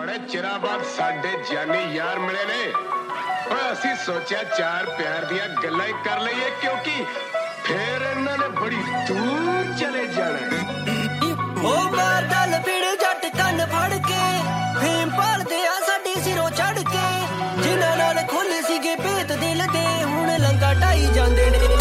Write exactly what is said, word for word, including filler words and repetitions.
बड़े चिरा बाद साडे जानी यार मिले ने और असी सोचा चार प्यार दिया गल्लां ही कर लईए क्योंकि फिर इन्होंने बड़ी दूर चले जाना ओ मार दल पीड़ जट कन फड़ के फेम पाल दे आ साडी सिरों चढ़ के जिन्हां नाल खुल सीगे भेत दिल दे हुण लंका ढाई जांदे ने